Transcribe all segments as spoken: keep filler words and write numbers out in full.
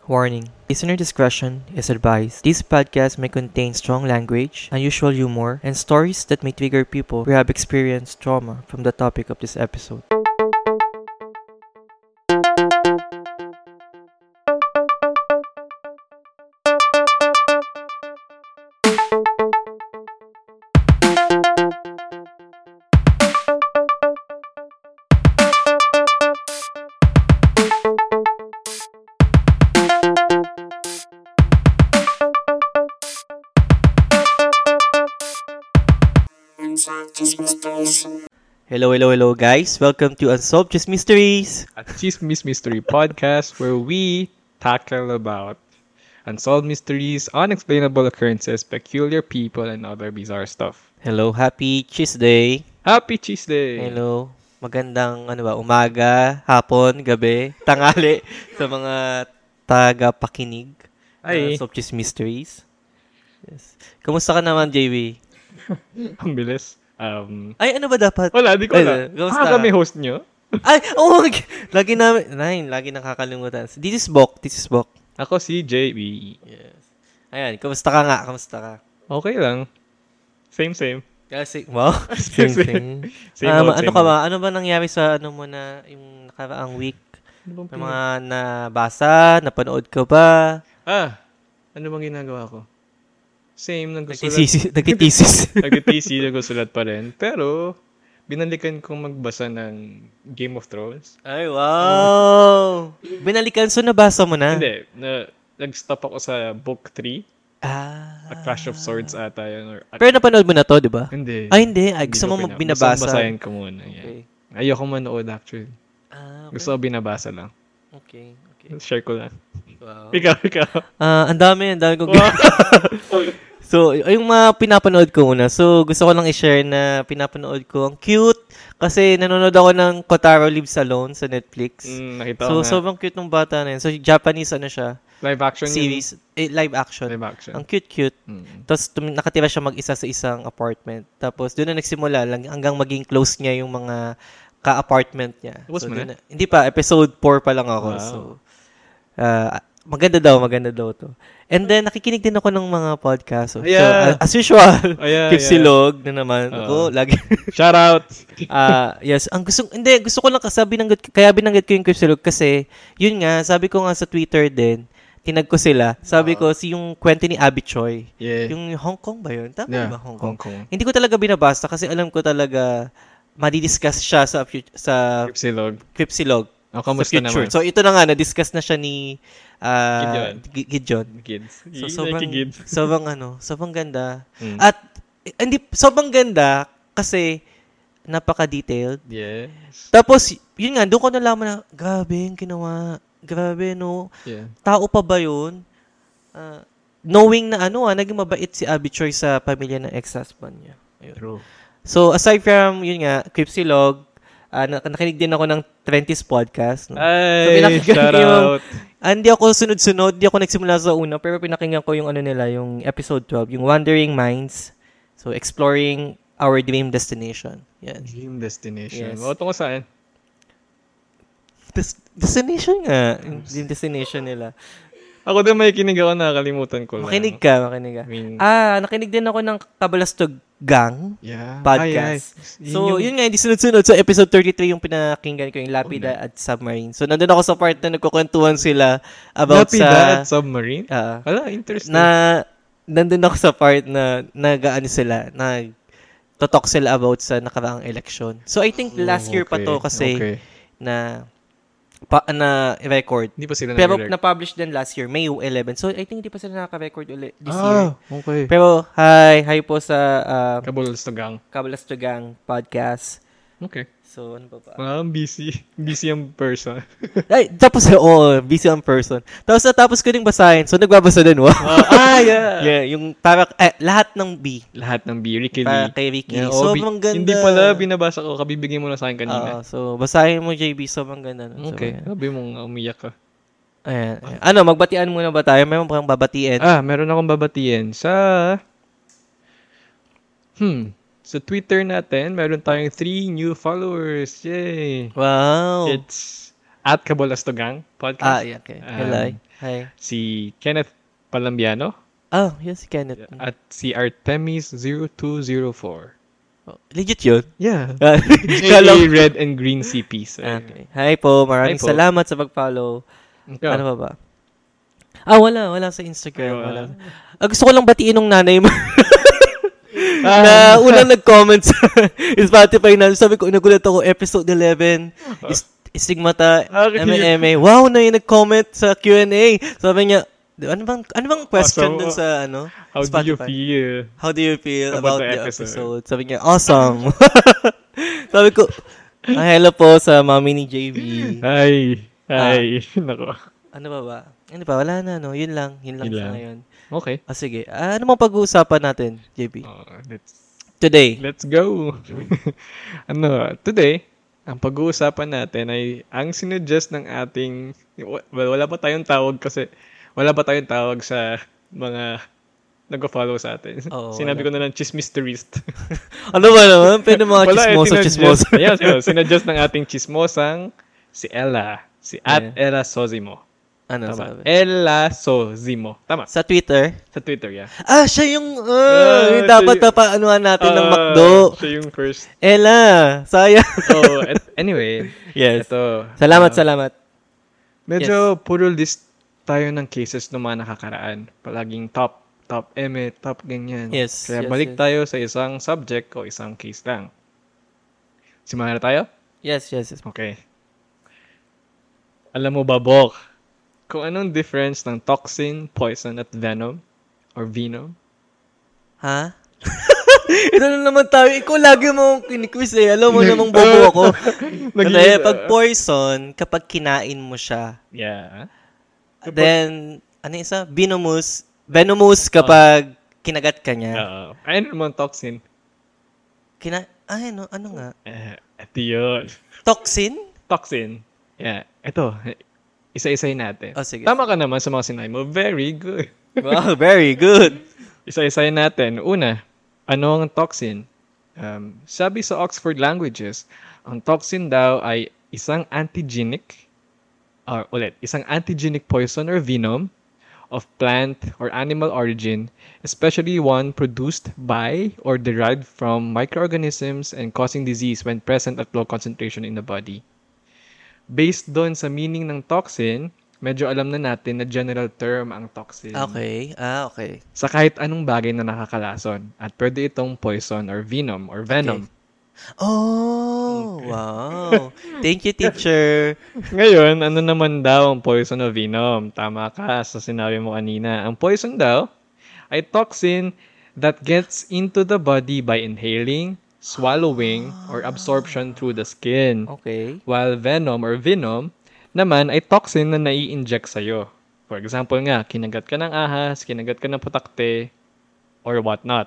Warning. Listener discretion is advised. This podcast may contain strong language, unusual humor, and stories that may trigger people who have experienced trauma from the topic of this episode. Hello, hello, hello guys. Welcome to Unsolved Just Mysteries. A Chismis Mystery Podcast where we tackle about unsolved mysteries, unexplainable occurrences, peculiar people, and other bizarre stuff. Hello, happy Tuesday. Happy Tuesday! Hello. Magandang ano ba, umaga, hapon, gabi, tanghali sa mga taga-pakinig Ay. ng Unsolved Just Mysteries. Yes. Kamusta ka naman, J W? Ang bilis. Um, Ay, ano ba dapat? wala, di ko Ay, na. kamusta? Ah, kami host nyo? Ay, oh, mag- lagi namin, nine, lagi nakakalimutan. This is Bok, this is Bok. Ako si J B. Yes. Ayan, kamusta ka nga, kamusta ka? Okay lang. Same, same. Kasi, wow, same Same, same. thing. Same Ah, old, ano same ka old. ba? Ano ba nangyari sa ano mo na yung nakaraang week? Ano bang May pinag- mga nabasa, napanood ka ba? Ah, ano bang ginagawa ko? Same, nagsusulat. Nagtitisis. Nagtitisis. Nag-T C, nagsusulat pa rin. Pero, binalikan kong magbasa ng Game of Thrones. Ay, wow! Binalikan, so nabasa mo na? Hindi, na, nag-stop ako sa book three. Ah. A Clash of Swords ata yun. Or, Pero napanood mo na to, di ba? hindi. Ay, hindi. Ay, Hindi gusto ko mo pina- binabasa. Gusto ko basahin ko muna. Yeah. Okay. Ayoko manood actually. Ah, okay. Gusto ko binabasa lang. Okay, okay. Share ko lang. Wow. Ikaw, ikaw. Ah, ang dami, ang dami kong Wow. So, y- yung mga pinapanood ko muna. So, gusto ko lang i-share na pinapanood ko. Ang cute. Kasi nanonood ako ng Kotaro Lives Alone sa Netflix. Mm, nakita So, ko nga. sobrang cute ng bata na yun. So, Japanese ano siya, Live action yun. series, eh, live action. Live action. Ang cute-cute. Mm. Tapos, tum- nakatira siya mag-isa sa isang apartment. Tapos, doon na nagsimula lang hanggang maging close niya yung mga ka-apartment niya. Tapos So, mo doon na- hindi pa, episode four pa lang ako. Wow. So, ah, maganda daw, maganda daw to. And then, nakikinig din ako ng mga podcast. So, Yeah. uh, as usual, Oh, yeah, Keep yeah. Silog na naman. Oo. Ako, lagi. Shout out! Ah, yes, ang gusto hindi gusto ko lang kasi binanggit kaya binanggit ko yung Keep Silog kasi yun nga, sabi ko nga sa Twitter din, tinag ko sila. Sabi ko si yung kwento ni Abby Choi. Yeah. Yung Hong Kong ba yun? Tama yeah. ba Hong Kong? Hong Kong. Hindi ko talaga binabasa kasi alam ko talaga madidiscuss siya sa fut- sa Keep Silog. Keep Silog. Oh, Sa kamusta future. naman? So ito na nga na-discuss na siya ni ah, Gideon. G- Gideon. Kids. So Y- sobrang nakikids. sobrang ano, sobrang ganda. Mm. At eh, hindi sobrang ganda kasi napaka-detailed. Yes. Tapos yun nga, doon ko nalaman na grabe yung ginawa. Grabe no. Yeah. Tao pa ba yun? Ah, knowing na ano ah, naging mabait si Abby Choi sa pamilya ng ex-husband niya. Ayun. True. So aside from yun nga, Creep Silog, ah, nak- nakinig din ako ng twenties podcast. No? Ay, pinakinggan shout ko yung- out. Ah, hindi ako sunod-sunod, hindi ako nagsimula sa una, pero pinakinggan ko yung ano nila, yung episode twelve, yung Wandering Minds. So, exploring our dream destination. Yan. Dream destination. Yes. O, tungkol saan? Des- destination nga. Yung dream destination nila. Ako din may kinig ako, nakakalimutan ko lang. Makinig ka, makinig ka. I mean, Ah, nakinig din ako ng Kabalastog Gang yeah. podcast. Ay, ay. So, yung- yun nga, hindi sunod-sunod. So, episode thirty-three yung pinakinggan ko, yung Lapida at Submarine. So, nandun ako sa part na nagkukwentuhan sila about Lapida at sa... Submarine? Ah, Wala, interesting. na nandun ako sa part na nag-ano sila, nag totalk sila about sa nakaraang election. So I think last year pa to kasi Okay. na pa, na record. Hindi pa sila Pero nag-record. na-publish din last year, May eleven. So I think hindi pa sila naka-record ulit this ah, year. okay. Pero hi, hi po sa uh, Kabulos to gang. Kabalastogang podcast. Okay. So ano ba ba? Ah, busy. Busy ang person. Ay, tapos oh, busy on person. Tapos natapos ko ding basahin. So nagbabasa din. Wow. ah, yeah. Yeah, yung para eh, lahat ng B Lahat ng B. Ricky para Lee. kay Ricky. Yeah, oh, Sobrang bi- ganda. Hindi pala binabasa ko. Kabibigyan mo na sa akin Oo, kanina. so, basahin mo, J B. Sobrang ganda. nun. Okay. So, Sabi mong umiyak ka. ayan, ayan. Ano, magbatian muna ba tayo? Mayroon bang babatiin? Ah, meron akong babatiin sa... Hmm. Sa Twitter natin, meron tayong three new followers. Yay! Wow. It's at Kabulastugang Ah, podcast. yeah, okay. Hello. Um, Hi. si Kenneth Palambiano Oh, yes, Kenneth. at si Artemis zero two zero four. Oh, legit yun? Yeah. Ah, J kala A ko- Red and Green C Ps. Okay. Hi po, maraming Hi po. salamat sa pag-follow. Ikaw. Ano ba ba? Ah, wala. Wala sa Instagram. Ay, Wala. wala. Ah, gusto ko lang batiin ng nanay mo. Ah. na unang nag-comment sa Spotify na sabi ko, nagulat ako, episode eleven, is, Istigmata, Ah, okay. M A M A. Wow, na yung nag-comment sa Q and A. Sabi niya, ano bang, ano bang question Awesome. dun sa, ano, How do you Spotify? feel? How do you feel About about, the the episode? episode? Sabi niya, awesome. Sabi ko, ah, hello po sa mami ni J V. Hi. Ah. Hi. Nako. Ano ba ba? Ano ba? Wala na, no? Yun lang. Yun lang Yun sa lang. ngayon. Okay. Ah, sige. Ah, ano mong pag-uusapan natin, J B? Uh, let's Today. let's go. ano, today, ang pag-uusapan natin ay ang sinuggest ng ating well, wala pa tayong tawag kasi wala pa tayong tawag sa mga nag-follow sa atin. Oo, Sinabi wala. ko na lang chismisterist. Ano ba naman? Pwede mga Wala, eh, chismosa, sinuggest- chismosa. Yes, yes, sinuggest ng ating chismosang si Ella. Si at Yeah. Ella Sozimo. Ano Tama. sabi? Ella Sozimo. Tama. Sa Twitter? Sa Twitter, yeah. Ah, siya yung, uh, Ah, yung siya dapat yung- na paanuhan natin ng Ah, McDo. Siya yung first. Ella, sayang. So, et- anyway. Yes. Ito. Salamat, ah, salamat. Medyo puro list tayo ng cases ng mga nakakaraan. Palaging top, top eme, top ganyan. Yes, Kaya yes, balik yes. tayo sa isang subject o isang case lang. Simulan na tayo? Yes, yes, yes. Okay. Alam mo ba, Bok, kung anong difference ng toxin, poison, at venom? Or venom? Ha? Ito na naman tayo. Ikaw lagi mo kiniquiz eh. Alam mo namang bobo ako. Kasi Nagiging- pag poison, kapag kinain mo siya, Yeah. then, ano yung isa? Venomous. Venomous kapag kinagat ka niya. Uh, ayun naman toxin. Kina... Ay, ano, ano nga? Eh, ito yun. Toxin? Toxin. Yeah. Ito, isa-isayin natin. Oh, sige. Tama ka naman sa mga sinabi mo. Very good. Wow, very good. Isa-isayin natin. Una, ano ang toxin? Um, sabi sa Oxford Languages, ang toxin daw ay isang antigenic, or ulit, isang antigenic poison or venom of plant or animal origin, especially one produced by or derived from microorganisms and causing disease when present at low concentration in the body. Based doon sa meaning ng toxin, medyo alam na natin na general term ang toxin Okay. Ah, okay. sa kahit anong bagay na nakakalason. At pwede itong poison or venom or venom. Oh, wow. Thank you, teacher. Ngayon, ano naman daw ang poison o venom? Tama ka sa sinabi mo kanina. Ang poison daw ay toxin that gets into the body by inhaling, swallowing, or absorption through the skin. Okay. While venom or venom naman ay toxin na nai-inject sa'yo. For example nga, kinagat ka ng ahas, kinagat ka ng putakte, or whatnot.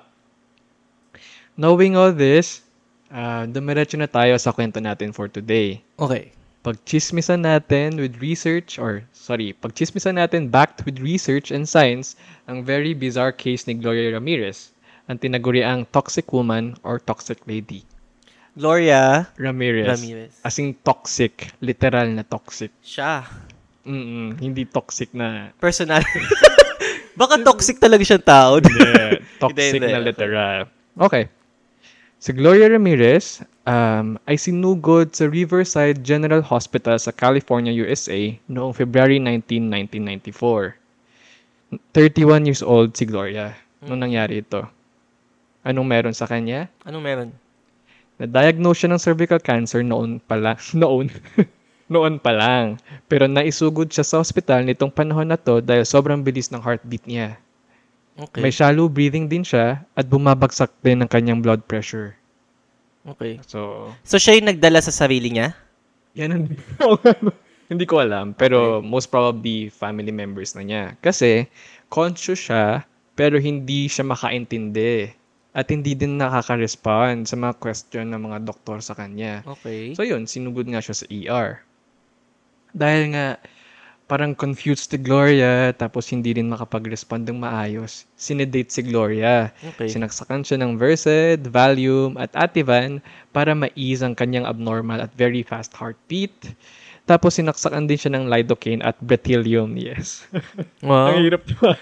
Knowing all this, uh, dumiretso na tayo sa kwento natin for today. Okay. Pagchismisan natin with research, or sorry, pagchismisan natin backed with research and science ang very bizarre case ni Gloria Ramirez, ang tinaguriang toxic woman or toxic lady. Gloria Ramirez. Ramirez. Asing toxic. Literal na toxic. Siya. Mm-mm, hindi toxic na... Personal. Baka toxic talaga siyang tao. Hindi. Toxic Hindi, hindi. na literal. Okay. Si Gloria Ramirez um, ay sinugod sa Riverside General Hospital sa California, U S A noong February nineteenth, nineteen ninety-four. thirty-one years old si Gloria nung nangyari ito. Anong meron sa kanya? Anong meron? Na-diagnose siya ng cervical cancer noon pa lang. Noon. noon pa lang. Pero naisugod siya sa hospital nitong panahon na to dahil sobrang bilis ng heartbeat niya. Okay. May shallow breathing din siya at bumabagsak din ang kanyang blood pressure. Okay. So, So, siya yung nagdala sa sarili niya? yan ang... Hindi ko alam. Pero most probably family members na niya. Kasi conscious siya pero hindi siya makaintindi. At hindi din nakaka-respond sa mga question ng mga doktor sa kanya. Okay. So yun, sinugod nga siya sa E R. Dahil nga, parang confused si Gloria, tapos hindi rin makapag-respond ng maayos. Sinedate si Gloria. Okay. Sinaksakan siya ng Versed, Valium, at Ativan para ma-ease ang kanyang abnormal at very fast heartbeat. Tapos sinaksakan din siya ng lidocaine at bretylium. Yes. Ang Wow. hirap diba?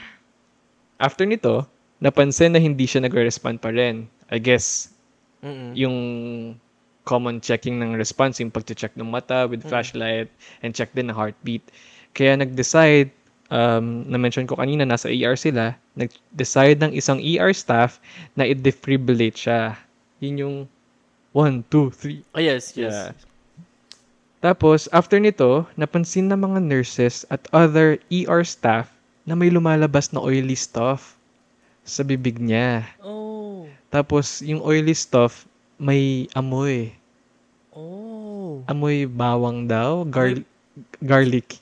After nito, napansin na hindi siya nagre-respond pa rin. I guess, Mm-mm. yung common checking ng response, yung pag-check ng mata with Mm. flashlight and check din ng heartbeat. Kaya nag-decide, um, na-mention ko kanina, nasa E R sila, nag-decide ng isang E R staff na i-defibrillate siya. Yun yung one, two, three. Oh, yes, yes. Yeah. Tapos, after nito, napansin ng mga nurses at other E R staff na may lumalabas na oily stuff sa bibig niya. Oh. Tapos, yung oily stuff, may amoy. Oh. Amoy bawang daw. Gar- garlic.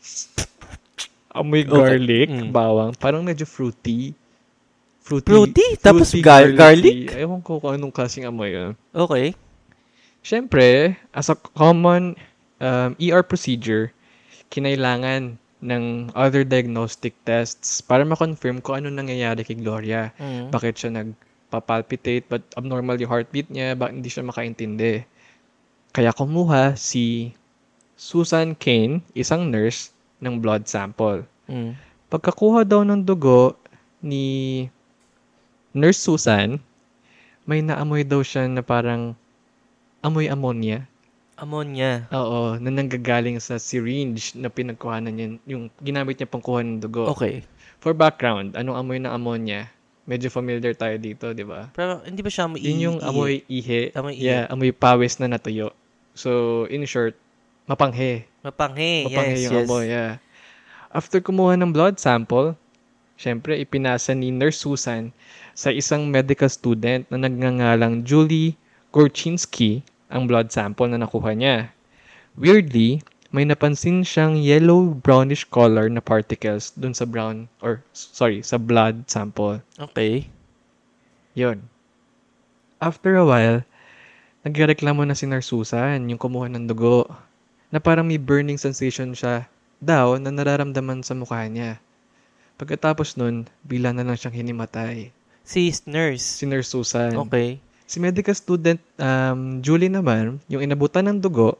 Amoy Okay. garlic, Mm. bawang. Parang medyo fruity. Fruity? Fruity? Tapos fruity gar- garlicky. garlic? Ewan ko kung anong klaseng amoy yun. Okay. Siyempre, as a common um, E R procedure, kinailangan ng other diagnostic tests para ma-confirm kung ano nangyayari kay Gloria. Mm. Bakit siya nagpa-palpitate, but abnormal yung heartbeat niya, bakit hindi siya makaintindi. Kaya kumuha si Susan Kane, isang nurse, ng blood sample. Mm. Pagkakuha daw ng dugo ni Nurse Susan, may naamoy daw siya na parang amoy ammonia. Ammonia. Oo, na nanggagaling sa syringe na pinagkuhanan niya, yung ginamit niya pangkuha ng dugo. Okay. For background, anong amoy ng ammonia? Medyo familiar tayo dito, di ba? Pero hindi ba siya amoy Yun yung i- amoy ihe. Amoy ihe. Yeah, amoy pawis na natuyo. So, in short, mapanghe. Mapanghe. Mapanghe Yes, yung yes. amoy, yeah. After kumuha ng blood sample, syempre, ipinasa ni Nurse Susan sa isang medical student na nagngangalang Julie Gorchinski ang blood sample na nakuha niya. Weirdly, may napansin siyang yellow-brownish color na particles dun sa brown, or sorry, sa blood sample. Okay. Yun. After a while, nagreklamo na si Nurse Susan, yung kumuha ng dugo, na parang may burning sensation siya daw na nararamdaman sa mukha niya. Pagkatapos nun, bigla na lang siyang hinimatay. Si nurse. Si Nurse Susan. Okay. Si medical student um, Julie naman, yung inabutan ng dugo,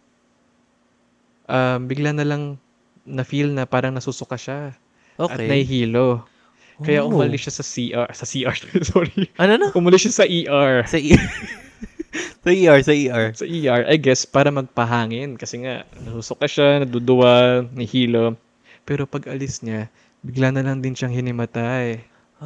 um, bigla na lang na-feel na parang nasusuka siya. At Okay. nahihilo. Kaya Oh. umalis siya sa C R. Sa C R, sorry. Ano na? Umalis siya sa E R. Sa E R. Sa E R, sa E R. Sa E R, I guess, para magpahangin. Kasi nga, nasusuka siya, naduduwa, nahihilo. Pero pag alis niya, bigla na lang din siyang hinimatay.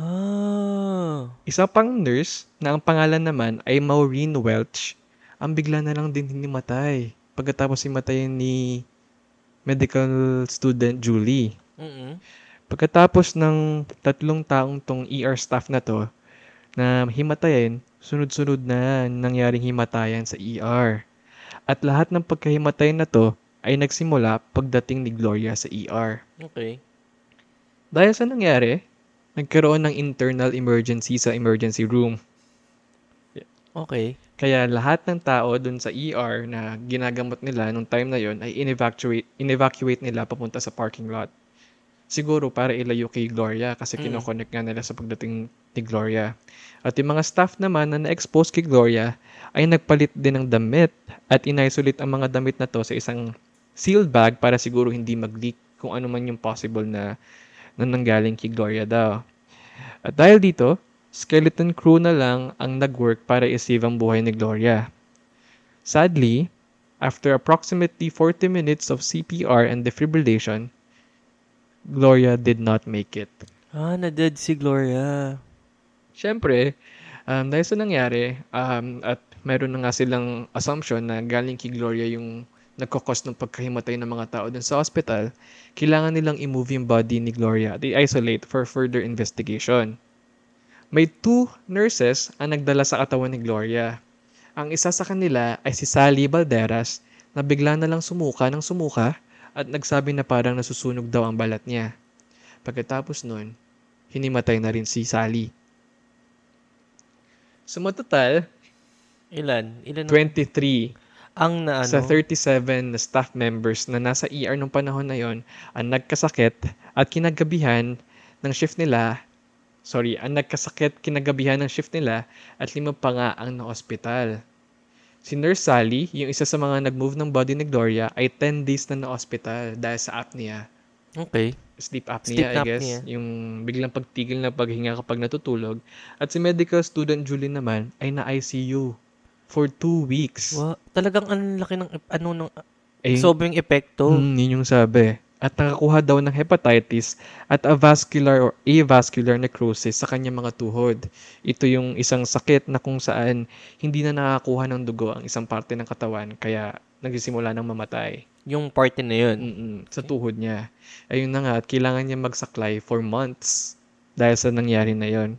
Ah. Isa pang nurse, na ang pangalan naman ay Maureen Welch, ang bigla na lang din hinimatay. Pagkatapos himatayin ni medical student Julie. Mm-mm. Pagkatapos ng tatlong taong tong E R staff na to, na himatayin, sunod-sunod na nangyaring himatayan sa E R. At lahat ng pagkahimatay na to ay nagsimula pagdating ni Gloria sa E R. Okay. Dahil sa nangyari, nagkaroon ng internal emergency sa emergency room. Okay. Kaya lahat ng tao dun sa E R na ginagamot nila nung time na yon ay in-evacuate, in-evacuate nila papunta sa parking lot. Siguro para ilayo kay Gloria kasi Mm. kinoconnect nga nila sa pagdating ni Gloria. At yung mga staff naman na na-expose kay Gloria ay nagpalit din ng damit at in-isolate ang mga damit na to sa isang sealed bag para siguro hindi mag-leak kung ano man yung possible na, na nanggaling kay Gloria daw. At dahil dito, skeleton crew na lang ang nag-work para i-save ang buhay ni Gloria. Sadly, after approximately forty minutes of C P R and defibrillation, Gloria did not make it. Ah, na-dead si Gloria. Siyempre, um, dahil sa nangyari, um, at meron na nga silang assumption na galing kay Gloria yung nagkakos ng pagkahimatay ng mga tao dun sa hospital, kailangan nilang i-move yung body ni Gloria at i-isolate for further investigation. May two nurses ang nagdala sa katawan ni Gloria. Ang isa sa kanila ay si Sally Balderas na bigla na lang sumuka ng sumuka at nagsabi na parang nasusunog daw ang balat niya. Pagkatapos nun, hinimatay na rin si Sally. So matotal, Ilan? Ilan ang- twenty-three ang na ano? sa thirty-seven na staff members na nasa E R nung panahon na yon ang nagkasakit at kinagabihan ng shift nila, sorry, ang nagkasakit kinagabihan ng shift nila at lima pa nga ang na-hospital. Si Nurse Sally, yung isa sa mga nag-move ng body ni Gloria, ay ten days na na-hospital dahil sa apnea. Okay. Sleep apnea, Sleep I guess. apnea. Yung biglang pagtigil na paghinga kapag natutulog. At si medical student Julie naman ay na-I C U for two weeks. Wow. Talagang ang laki ng, ep- ano, nung, Eh, sobrang epekto. Hmm, yun yung sabi. At nakakuha daw ng hepatitis at a vascular or avascular necrosis sa kanyang mga tuhod. Ito yung isang sakit na kung saan hindi na nakakuha ng dugo ang isang parte ng katawan kaya nagsisimula ng mamatay. Yung party na yun. Mm-mm, sa tuhod niya. Ayun na nga at kailangan niya magsaklay for months dahil sa nangyari na yon.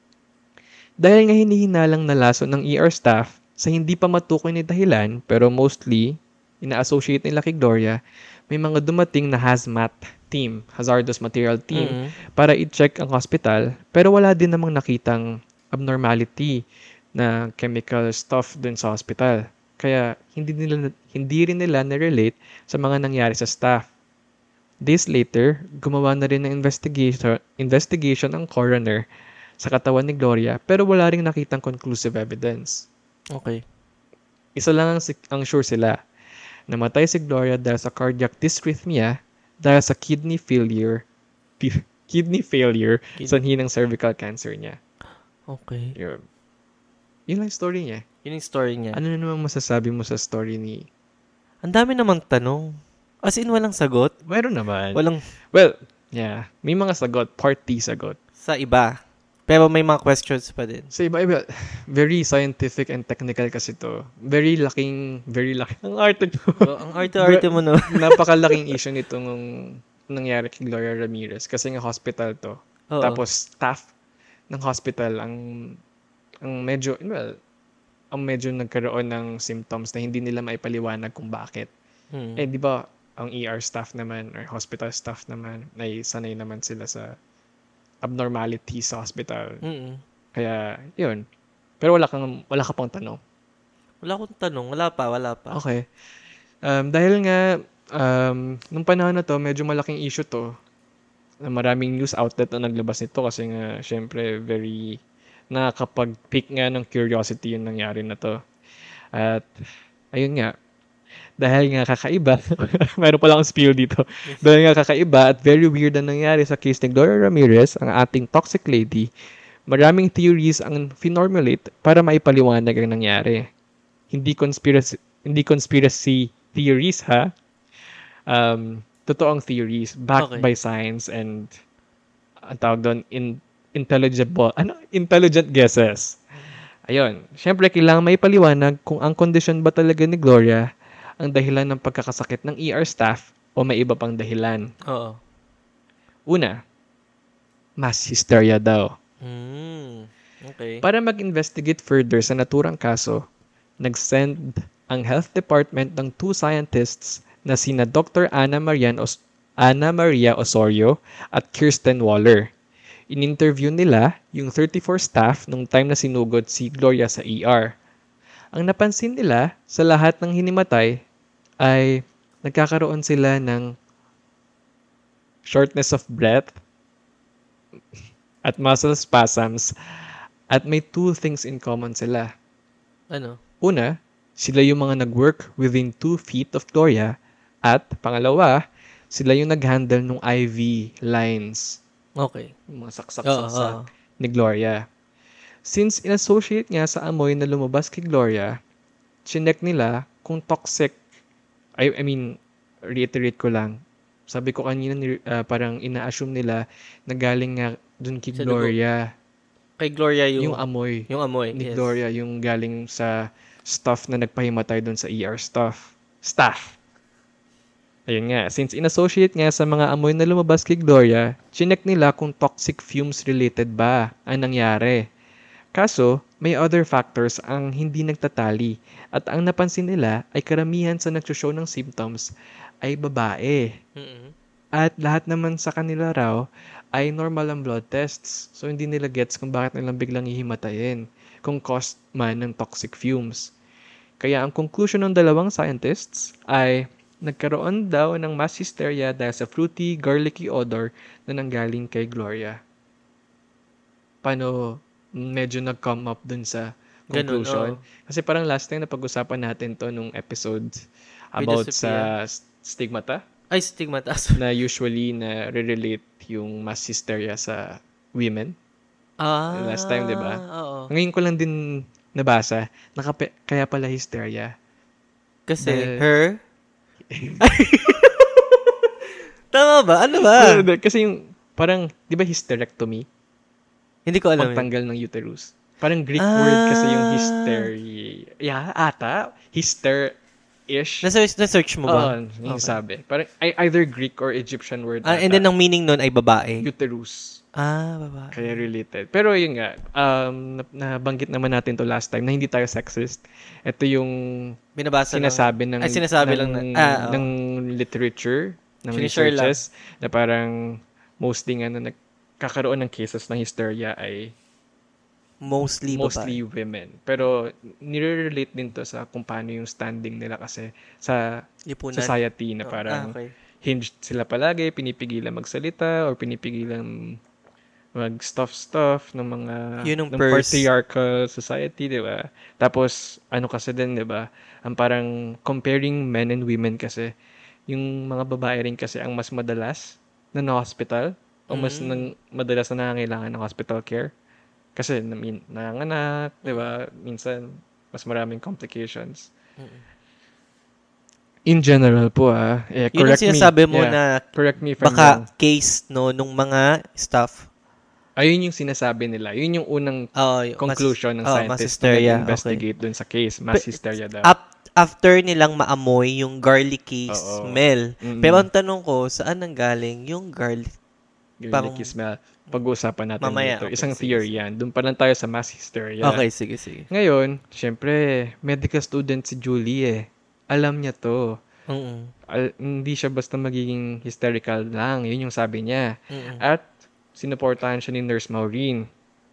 Dahil nga hinihinalang na laso ng E R staff sa hindi pa matukoy na dahilan pero mostly ina-associate nila kay Gloria, may mga dumating na hazmat team, hazardous material team, Mm. para i-check ang hospital pero wala din namang nakitang abnormality na chemical stuff dun sa hospital. Kaya hindi nila hindi rin nila na-relate sa mga nangyari sa staff. Days later, gumawa na rin ng investigation, investigation ang coroner sa katawan ni Gloria pero wala ring nakitang conclusive evidence. Okay. Isa lang ang, si- ang sure sila. Namatay si Gloria dahil sa cardiac dysrhythmia dahil sa kidney failure pi- kidney failure Kid- sanhi ng cervical cancer niya. Okay. Yun. Yun lang yung story niya. Yun yung story niya. Ano na namang masasabi mo sa story ni... Ang dami namang tanong. As in, walang sagot. Meron naman. Walang Well, yeah. May mga sagot. Part D sagot. sa iba. Pero may mga questions pa din. Sa iba-iba, very scientific and technical kasi to. Very laking, very laki. Ang arte ko. So, ang arte-arte mo no. Napakalaking issue nito nung nangyari kay Gloria Ramirez. Kasi nga hospital to. Oo. Tapos staff ng hospital ang ang medyo, well, ang medyo nagkaroon ng symptoms na hindi nila maipaliwanag kung bakit. Hmm. Eh, di ba, ang E R staff naman or hospital staff naman ay sanay naman sila sa abnormality sa hospital. Mm-mm. Kaya, yun. Pero wala kang wala ka pang tanong. Wala akong tanong. Wala pa, wala pa. Okay. Um, dahil nga, um, nung panahon na to, medyo malaking issue to. Na maraming news outlet na naglabas nito kasi nga, syempre, very nakakapag-pick nga ng curiosity yung nangyari na to. At, ayun nga, dahil nga kakaiba, meron pala akong spiel dito. Dahil nga kakaiba at very weird ang nangyari sa case ni Gloria Ramirez, ang ating toxic lady, maraming theories ang finormulate para maipaliwanag ang nangyari. Hindi conspiracy, hindi conspiracy theories ha. Um, totoong theories backed Okay. by science and ang tawag doon in intelligible, ano, intelligent guesses. Ayun, syempre kailangan may paliwanag kung ang kondisyon ba talaga ni Gloria ang dahilan ng pagkakasakit ng E R staff o may iba pang dahilan. Oo. Una, mass hysteria daw. Hmm. Okay. Para mag-investigate further sa naturang kaso, nag-send ang health department ng two scientists na sina Doctor Ana Maria, Os- Ana Maria Osorio at Kirsten Waller. In-interview nila yung thirty-four staff nung time na sinugod si Gloria sa E R. Ang napansin nila sa lahat ng hinimatay ay nagkakaroon sila ng shortness of breath at muscle spasms at may two things in common sila. Ano? Una, sila yung mga nag-work within two feet of Gloria at pangalawa, sila yung nag-handle ng I V lines, Okay. yung mga Oo. saksak-saksak oo. ni Gloria. Since in-associate nga sa amoy na lumabas kay Gloria, chinek nila kung toxic. I, I mean, reiterate ko lang. Sabi ko kanina, ni- ah, parang ina-assume nila na galing nga dun kay Sa dugo. Gloria. Kay Gloria yung, Yung amoy yung amoy. ni Yes. Gloria, yung galing sa stuff na nagpahimatay dun sa E R stuff. Staff. Ayun nga, since in-associate nga sa mga amoy na lumabas kay Gloria, chinek nila kung toxic fumes related ba ang nangyari. Kaso, may other factors ang hindi nagtatali at ang napansin nila ay karamihan sa nagsushow ng symptoms ay babae. Mm-mm. At lahat naman sa kanila raw ay normal ang blood tests. So hindi nila gets kung bakit nilang biglang hihimatayin kung caused man ng toxic fumes. Kaya ang conclusion ng dalawang scientists ay nagkaroon daw ng mass hysteria dahil sa fruity, garlicky odor na nanggaling kay Gloria. Paano medyo nag-come up dun sa Ganun, conclusion. oo. Kasi parang last time na pag-usapan natin to nung episode about Philosophia. sa s- stigmata Ay, stigmatas. na usually na re-relate yung mass hysteria sa women. Last time, di ba? Ah, oo. Ngayon ko lang din nabasa, nakape, kaya pala hysteria. Kasi, Dahil, her? Tama ba? Ano ba? Well, the- kasi yung, parang, di ba hysterectomy? Hindi ko alam yun. Pagtanggal ng uterus. Parang Greek word kasi yung Ah. hysteria. Yeah, ata. Hyster-ish. Na-search, na-search mo Oo, ba? yung Okay. sabi. Parang ay, either Greek or Egyptian word Ah, ata. and then, ang meaning nun ay babae. Uterus. Ah, babae. Kaya related. Pero yun nga, um, na- nabanggit naman natin to last time na hindi tayo sexist. Ito yung Binabasa sinasabi lang. ng, Ay, sinasabi ng, lang na. Ah, oo. ng literature, ng Sinishare lang. researches, na parang mostly nga na nagkakaroon ng cases ng hysteria ay Mostly, mostly babae. women. Pero nire-relate din to sa kung paano yung standing nila kasi sa Lipunan. society na Oh, parang ah, okay. hinged sila palagi, pinipigilan magsalita or pinipigilan mag-stuff-stuff ng mga Yun ang ng purse. patriarchal society, di ba? Tapos, ano kasi din, di ba? Ang parang comparing men and women kasi, yung mga babae rin kasi ang mas madalas na na-hospital o mas Mm. nang, madalas na nangangailangan ng hospital care. Kasi na, min- nanganganak, di ba? Minsan, mas maraming complications. Mm. In general po ah, eh, Yun ang correct me. sinasabi mo Yeah, na correct me if I'm wrong. baka case no nung mga staff. Ayun yung sinasabi nila. Yun yung unang Oh, y- mas- conclusion ng oh, mass scientist na hysteria. nag-investigate dun sa case. Mass Pe- hysteria daw. Up, after nilang maamoy yung garlicky Oo. smell. Mm-mm. Pero ang tanong ko, saan nang galing yung garlic? parang- Garlic smell. Pag-uusapan natin Mamaya, dito. okay, Isang sige, theory sige. yan. Doon pa lang tayo sa mass hysteria. Okay, sige, sige. Ngayon, syempre, medical student si Julie eh. Alam niya to. Mm-mm. Al- hindi siya basta magiging hysterical lang. Yun yung sabi niya. Mm-mm. At sinuportahan siya ni Nurse Maureen.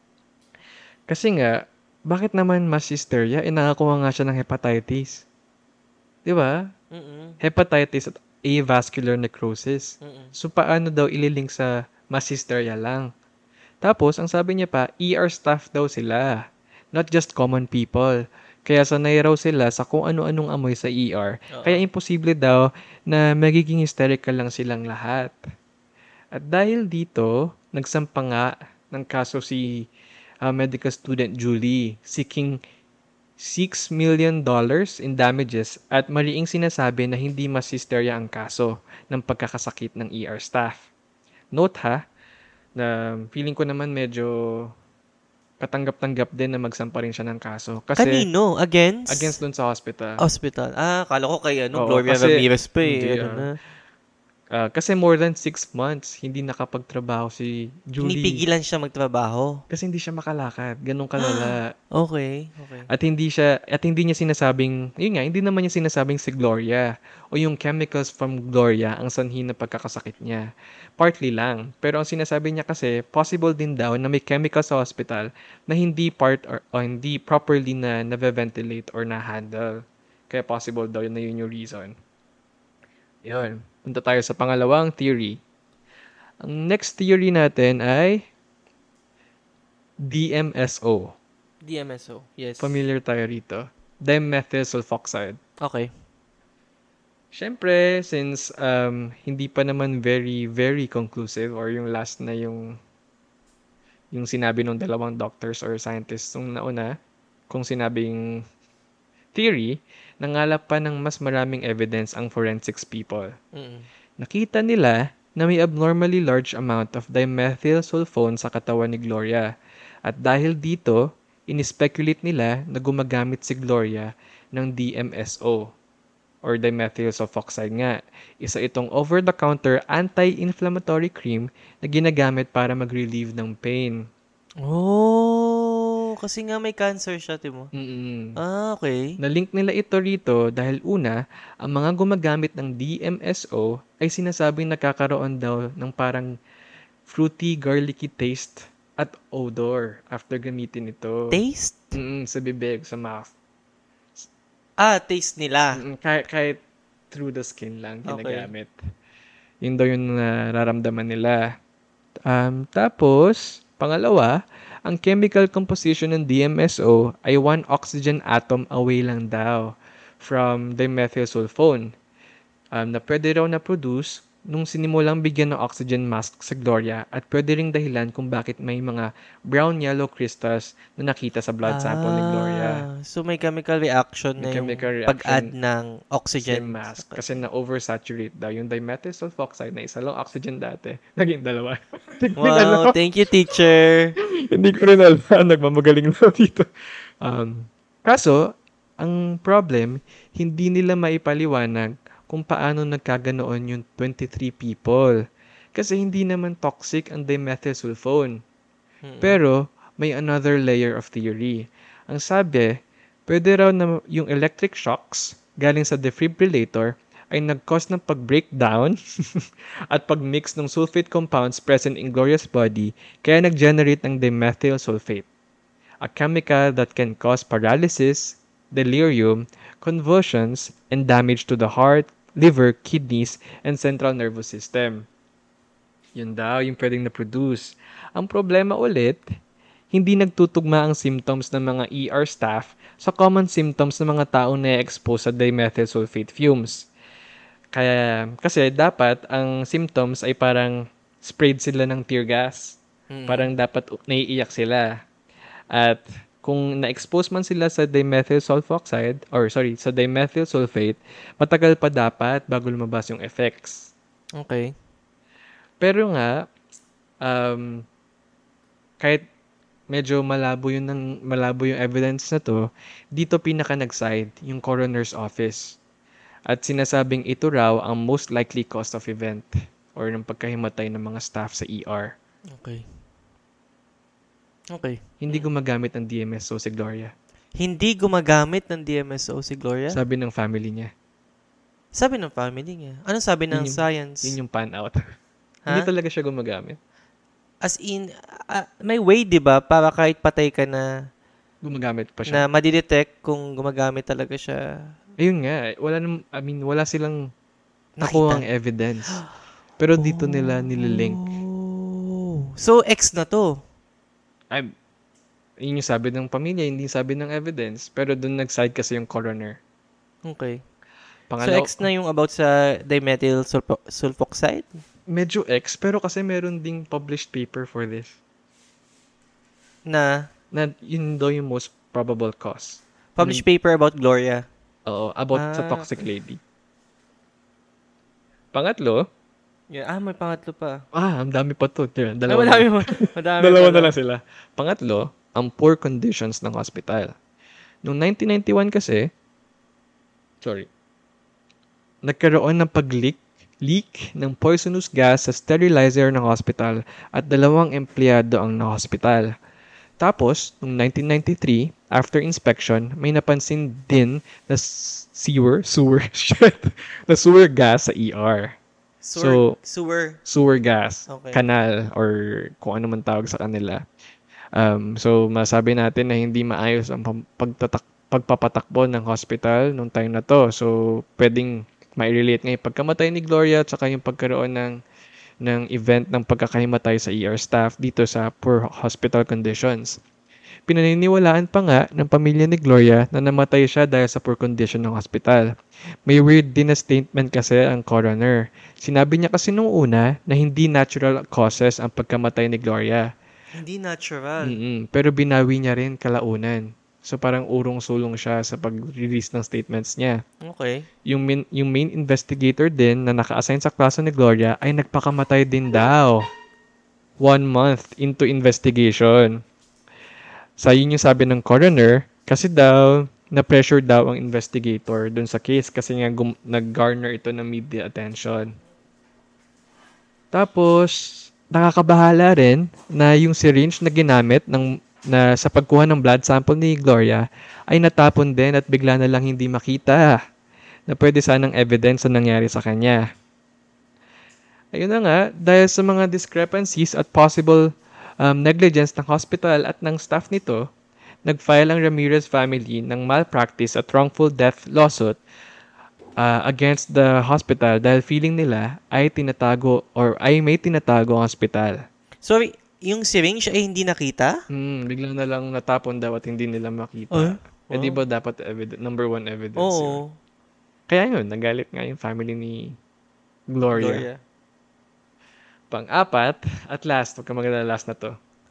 Kasi nga, bakit naman mass hysteria? Eh, nakakuha nga siya ng hepatitis. Di ba? Mm-mm. Hepatitis at avascular necrosis. Mm-mm. So, paano daw ililink sa mass hysteria lang? Tapos, ang sabi niya pa, E R staff daw sila. Not just common people. Kaya sanay raw sila sa kung ano-anong amoy sa E R. Oo. Kaya imposible daw na magiging hysterical lang silang lahat. At dahil dito, nagsampa nga ng kaso si uh, medical student Julie seeking six million dollars in damages at maliing sinasabi na hindi mas hysteria ang kaso ng pagkakasakit ng E R staff. Note ha, na feeling ko naman medyo katanggap-tanggap din na magsampa rin siya ng kaso. Kasi Kanino? Against? against dun sa hospital. Hospital. Ah, kala ko kay ano, Oo, Gloria kasi- Ramirez pa eh. hindi, Ano ah. na. Ah, kasi more than six months, hindi nakapagtrabaho si Julie. Pinipigilan siya magtrabaho. Kasi hindi siya makalakad. Ganun kalala. Okay, okay. At hindi siya at hindi niya sinasabing, yun nga, hindi naman niya sinasabing si Gloria o yung chemicals from Gloria ang sanhi ng pagkakasakit niya. Partly lang. Pero ang sinasabi niya kasi, possible din daw na may chemicals sa hospital na hindi part or, o hindi properly na na-ventilate or na-handle. Kaya possible daw yun na yun yung reason. Yun. Punta tayo sa pangalawang theory. Ang next theory natin ay D M S O. D M S O. Yes. Familiar tayo rito. Dimethyl sulfoxide. Okay. Siyempre, since um, hindi pa naman very, very conclusive or yung last na yung yung sinabi ng dalawang doctors or scientists yung nauna, kung sinabing theory, nangalap pa ng mas maraming evidence ang forensics people. Mm-mm. Nakita nila na may abnormally large amount of dimethyl sulfone sa katawan ni Gloria. At dahil dito, inispeculate nila na gumagamit si Gloria ng D M S O or dimethyl sulfoxide nga. Isa itong over-the-counter anti-inflammatory cream na ginagamit para mag-relieve ng pain. Oh, kasi nga may cancer siya, Timo. Mm-mm. Ah, okay. Na-link nila ito rito dahil una, ang mga gumagamit ng D M S O ay sinasabing nakakaroon daw ng parang fruity, garlicky taste at odor after gamitin ito. Taste? Mm, sa bibig, sa mouth. Ah, taste nila. Mm, kahit, kahit through the skin lang Okay. ginagamit. Yun daw yung nararamdaman nila. Um, tapos, pangalawa, Ang chemical composition ng D M S O ay one oxygen atom away lang daw from dimethylsulfone um, na pwede raw na-produce nung sinimulang bigyan ng oxygen mask sa Gloria at pwede ring dahilan kung bakit may mga brown-yellow crystals na nakita sa blood sample ni Gloria. Ah, so may chemical reaction May na yung chemical reaction pag-add ng oxygen. Oxygen mask kasi na-oversaturate daw yung dimethyl sulfoxide na isa lang oxygen dati. Naging dalawa. Wow, thank you, teacher. Hindi ko rin alam. Nagmamagaling na dito. Um, kaso, ang problem, hindi nila maipaliwanag kung paano nagkaganoon yung twenty-three people. Kasi hindi naman toxic ang dimethylsulfone. Mm-mm. Pero, may another layer of theory. Ang sabi, pwede raw na yung electric shocks galing sa defibrillator ay nag-cause ng pag-breakdown at pag-mix ng sulfate compounds present in Gloria's body kaya nag-generate ng dimethyl sulfate, a chemical that can cause paralysis, delirium, convulsions, and damage to the heart, liver, kidneys, and central nervous system. Yun daw yung pwedeng na-produce. Ang problema ulit, hindi nagtutugma ang symptoms ng mga E R staff sa common symptoms ng mga taong na-expose sa dimethyl sulfate fumes. Kaya, kasi dapat ang symptoms ay parang sprayed sila ng tear gas. Mm-mm. Parang dapat naiiyak sila. At kung na-expose man sila sa dimethyl sulfoxide, or sorry, sa dimethyl sulfate, matagal pa dapat bago lumabas yung effects. Okay. Pero nga, um, kahit medyo malabo yun ng, malabo yung evidence na to, dito pinaka nag-side yung coroner's office. At sinasabing ito raw ang most likely cause of event or ng pagkahimatay ng mga staff sa E R. Okay. Okay. Hindi gumagamit ng D M S O si Gloria. Hindi gumagamit ng D M S O si Gloria? Sabi ng family niya. Sabi ng family niya. Anong sabi ng Yun yung- science? Yun yung pan out. Ha? Hindi talaga siya gumagamit. As in, ah, may way, di ba, para kahit patay ka na, Gumagamit pa na siya. madidetect kung gumagamit talaga siya. Ayun nga, wala nam, I mean, wala silang Nakita. nakuhang evidence. Pero dito nila nililink. Oh. So, X na to. Ay, yun yung sabi ng pamilya, hindi sabi ng evidence. Pero doon nag-side kasi yung coroner. Okay. Pangalaw, So, X na yung about sa dimethyl sulfo- sulfoxide? medyo X, pero kasi meron ding published paper for this. Na Na yun daw yung most probable cause. published paper about Gloria. Oo, about sa Ah, toxic lady. Pangatlo, Yeah, ah, may pangatlo pa. ah, ang dami pa to. Diba? Ay, Dalawa, madami na, mo. Madami dalawa pala. na lang sila. Pangatlo, ang poor conditions ng hospital. Noong nineteen ninety-one kasi, sorry, nagkaroon ng pag-leak leak ng poisonous gas sa sterilizer ng hospital at dalawang empleyado ang na-hospital. Tapos, noong nineteen ninety-three, after inspection, may napansin din na s- sewer, sewer, shit, na sewer gas sa E R. Sewer. So- sewer. Sewer gas, Okay. kanal, or kung ano man tawag sa kanila. Um, so, masabi natin na hindi maayos ang pam- pagtatak- pagpapatakbo ng hospital nung time na to. So, pwedeng mai-relate nga yung pagkamatay ni Gloria at saka yung pagkaroon ng ng event ng pagkakahimatay sa E R staff dito sa poor hospital conditions. Pinaniniwalaan pa nga ng pamilya ni Gloria na namatay siya dahil sa poor condition ng hospital. May weird din na statement kasi ang coroner. Sinabi niya kasi nung una na hindi natural causes ang pagkamatay ni Gloria. Hindi natural. Mm-mm. Pero binawi niya rin kalaunan. So parang urong-sulong siya sa pag-release ng statements niya. Okay. Yung main, yung main investigator din na naka-assign sa klase ni Gloria ay nagpakamatay din daw. One month into investigation. Sa yun yung sabi ng coroner, kasi daw, na-pressure daw ang investigator dun sa case kasi nga gum- nag-garner ito ng media attention. Tapos, nakakabahala rin na yung syringe na ginamit ng na sa pagkuha ng blood sample ni Gloria ay natapon din at bigla na lang hindi makita na pwede sanang evidence na nangyari sa kanya. Ayun na nga, dahil sa mga discrepancies at possible um, negligence ng hospital at ng staff nito, nag-file ang Ramirez family ng malpractice at wrongful death lawsuit uh, against the hospital dahil feeling nila ay tinatago or ay may tinatago ang hospital. Sorry, yung syringe ay hindi nakita? Hmm, bigla na lang natapon daw at hindi nila makita. Ay, Eh di wow. ba dapat evid- number one evidence yun? Oo, Kaya yun, nagalit nga yung family ni Gloria. Gloria. Pang-apat, at last, huwag ka maganda, last na to.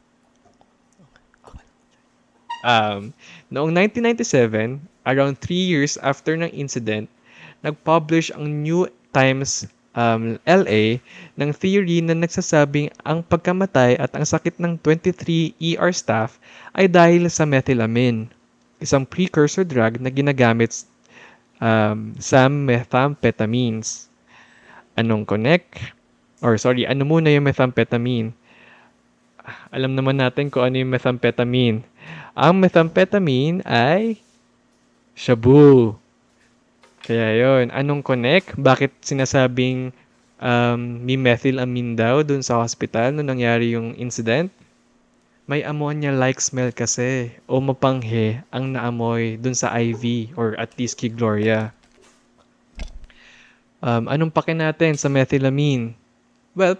Um, noong nineteen ninety-seven, around three years after ng incident, nag-publish ang New Times um, L A ng theory na nagsasabing ang pagkamatay at ang sakit ng twenty-three E R staff ay dahil sa methylamine, isang precursor drug na ginagamit um, sa methamphetamines. Anong connect? Or sorry, ano muna yung methamphetamine? Alam naman natin kung ano yung methamphetamine. Ang methamphetamine ay shabu. Kaya yon, anong connect? Bakit sinasabing um, may methylamine daw dun sa hospital nung nangyari yung incident? May ammonia-like smell kasi o mapanghe ang naamoy dun sa I V or at least kay Gloria. Um, anong pake natin sa methylamine? Well,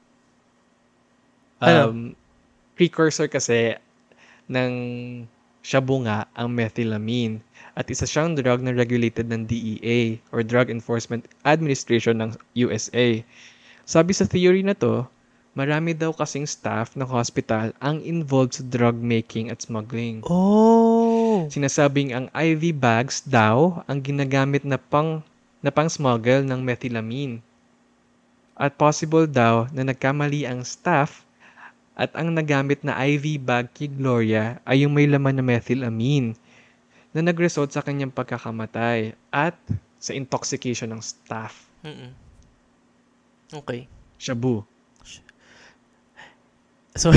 Ano? um, precursor kasi ng shabu nga ang methylamine at isa siyang drug na regulated ng D E A or Drug Enforcement Administration ng U S A. Sabi sa theory na to, marami daw kasing staff ng hospital ang involved sa drug making at smuggling. Oh! Sinasabing ang I V bags daw ang ginagamit na pang na pang-smuggle ng methylamine. At possible daw na nagkamali ang staff at ang nagamit na I V bag kay Gloria ay yung may laman na methylamine na nag-result sa kanyang pagkakamatay at sa intoxication ng staff. Mm-mm. Okay. Shabu. So,